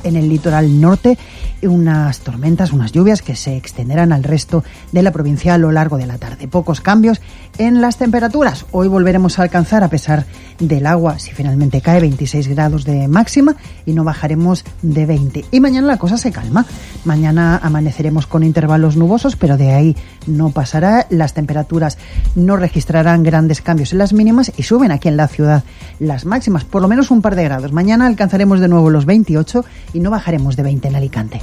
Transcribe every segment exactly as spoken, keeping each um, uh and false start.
en el litoral norte, unas tormentas, unas lluvias que se extenderán al resto de la provincia a lo largo de la tarde. Pocos cambios en las temperaturas. Hoy volveremos a alcanzar, a pesar del agua, si finalmente cae, veintiséis grados de máxima y no bajaremos de veinte. Y mañana la cosa se calma. Mañana amaneceremos con intervalos nubosos, pero de ahí no pasará. Las temperaturas no registrarán grandes cambios en las mínimas y suben aquí en la ciudad las máximas, por lo menos un par de grados. Mañana alcanzaremos de nuevo los veintiocho y no bajaremos de veinte en Alicante.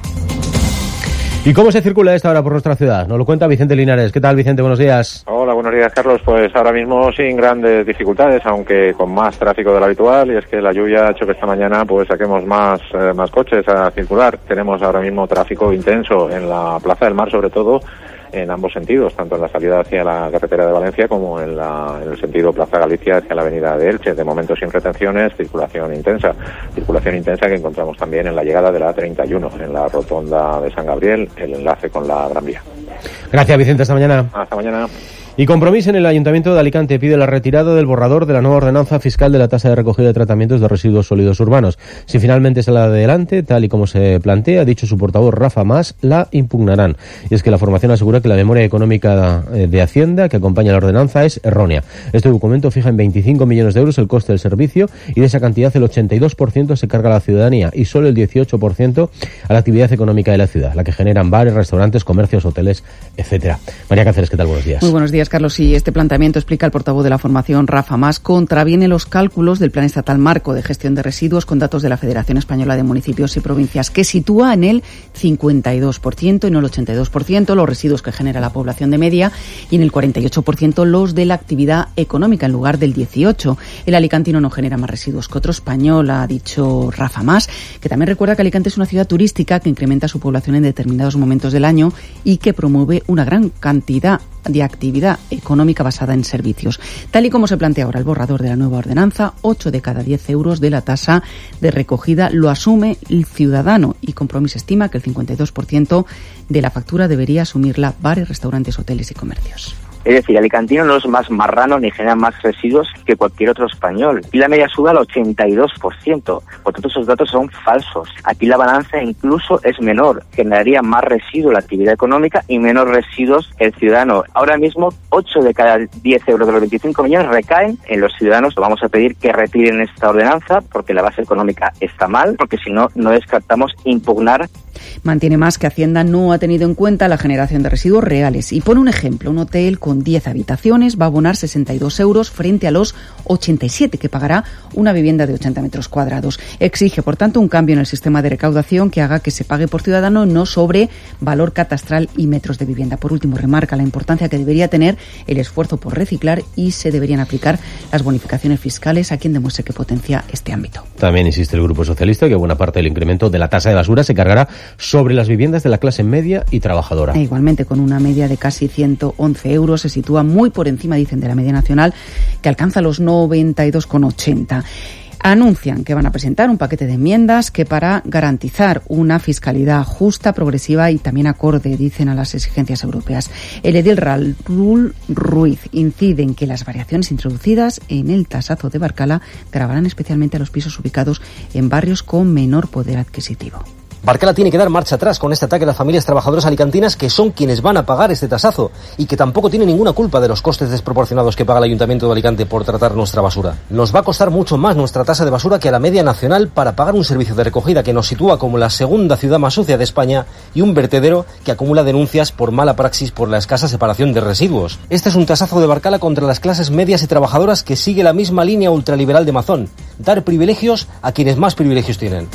¿Y cómo se circula a esta hora por nuestra ciudad? Nos lo cuenta Vicente Linares. ¿Qué tal, Vicente? Buenos días. Hola, buenos días, Carlos. Pues ahora mismo sin grandes dificultades, aunque con más tráfico de lo habitual, y es que la lluvia ha hecho que esta mañana pues saquemos más, eh, más coches a circular. Tenemos ahora mismo tráfico intenso en la Plaza del Mar, sobre todo, en ambos sentidos, tanto en la salida hacia la carretera de Valencia como en, la, en el sentido Plaza Galicia hacia la avenida de Elche. De momento sin retenciones, circulación intensa. Circulación intensa que encontramos también en la llegada de la A treinta y uno, en la rotonda de San Gabriel, el enlace con la Gran Vía. Gracias, Vicente. Hasta mañana. Hasta mañana. Y Compromís en el Ayuntamiento de Alicante pide la retirada del borrador de la nueva ordenanza fiscal de la tasa de recogida de tratamientos de residuos sólidos urbanos. Si finalmente sale adelante, tal y como se plantea, ha dicho su portavoz Rafa Mas, la impugnarán. Y es que la formación asegura que la memoria económica de Hacienda que acompaña la ordenanza es errónea. Este documento fija en veinticinco millones de euros el coste del servicio y de esa cantidad el ochenta y dos por ciento se carga a la ciudadanía y solo el dieciocho por ciento a la actividad económica de la ciudad, la que generan bares, restaurantes, comercios, hoteles, etcétera. María Cáceres, ¿qué tal? Buenos días. Muy buenos días, Carlos. Y este planteamiento, explica el portavoz de la formación, Rafa Mas, contraviene los cálculos del Plan Estatal Marco de Gestión de Residuos con datos de la Federación Española de Municipios y Provincias, que sitúa en el cincuenta y dos por ciento y no el ochenta y dos por ciento los residuos que genera la población de media y en el cuarenta y ocho por ciento los de la actividad económica en lugar del dieciocho por ciento. El alicantino no genera más residuos que otro español, ha dicho Rafa Mas, que también recuerda que Alicante es una ciudad turística que incrementa su población en determinados momentos del año y que promueve una gran cantidad de actividad económica basada en servicios. Tal y como se plantea ahora el borrador de la nueva ordenanza, ocho de cada diez euros de la tasa de recogida lo asume el ciudadano y Compromís estima que el cincuenta y dos por ciento de la factura debería asumirla bares, restaurantes, hoteles y comercios. Es decir, Alicantino no es más marrano ni genera más residuos que cualquier otro español. Y la media sube al ochenta y dos por ciento. Por tanto, esos datos son falsos. Aquí la balanza incluso es menor. Generaría más residuos la actividad económica y menos residuos el ciudadano. Ahora mismo, ocho de cada diez euros de los veinticinco millones recaen en los ciudadanos. Vamos a pedir que retiren esta ordenanza porque la base económica está mal, porque si no, no descartamos impugnar. Mantiene más que Hacienda no ha tenido en cuenta la generación de residuos reales y pone un ejemplo. Un hotel con diez habitaciones va a abonar sesenta y dos euros frente a los ochenta y siete que pagará una vivienda de ochenta metros cuadrados. Exige, por tanto, un cambio en el sistema de recaudación que haga que se pague por ciudadano, no sobre valor catastral y metros de vivienda. Por último, remarca la importancia que debería tener el esfuerzo por reciclar y se deberían aplicar las bonificaciones fiscales a quien demuestre que potencia este ámbito. También insiste el Grupo Socialista que buena parte del incremento de la tasa de basura se cargará sobre las viviendas de la clase media y trabajadora. E igualmente, con una media de casi ciento once euros, se sitúa muy por encima, dicen, de la media nacional, que alcanza los noventa y dos coma ochenta. Anuncian que van a presentar un paquete de enmiendas que para garantizar una fiscalidad justa, progresiva y también acorde, dicen, a las exigencias europeas. El edil Raúl Ruiz incide en que las variaciones introducidas en el tasazo de Barcala gravarán especialmente a los pisos ubicados en barrios con menor poder adquisitivo. Barcala tiene que dar marcha atrás con este ataque a las familias trabajadoras alicantinas que son quienes van a pagar este tasazo y que tampoco tienen ninguna culpa de los costes desproporcionados que paga el Ayuntamiento de Alicante por tratar nuestra basura. Nos va a costar mucho más nuestra tasa de basura que a la media nacional para pagar un servicio de recogida que nos sitúa como la segunda ciudad más sucia de España y un vertedero que acumula denuncias por mala praxis por la escasa separación de residuos. Este es un tasazo de Barcala contra las clases medias y trabajadoras que sigue la misma línea ultraliberal de Mazón: dar privilegios a quienes más privilegios tienen.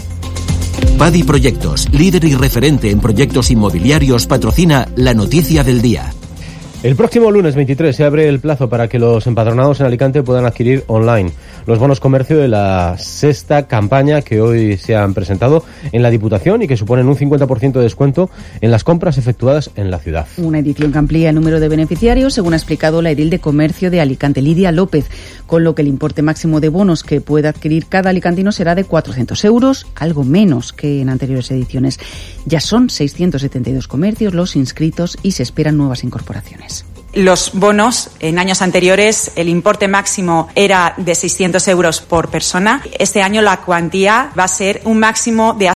Padi Proyectos, líder y referente en proyectos inmobiliarios, patrocina la noticia del día. El próximo lunes veintitrés se abre el plazo para que los empadronados en Alicante puedan adquirir online los bonos comercio de la sexta campaña que hoy se han presentado en la Diputación y que suponen un cincuenta por ciento de descuento en las compras efectuadas en la ciudad. Una edición que amplía el número de beneficiarios, según ha explicado la edil de Comercio de Alicante, Lidia López, con lo que el importe máximo de bonos que pueda adquirir cada alicantino será de cuatrocientos euros, algo menos que en anteriores ediciones. Ya son seiscientos setenta y dos comercios los inscritos y se esperan nuevas incorporaciones. Los bonos, en años anteriores, el importe máximo era de seiscientos euros por persona. Este año la cuantía va a ser un máximo de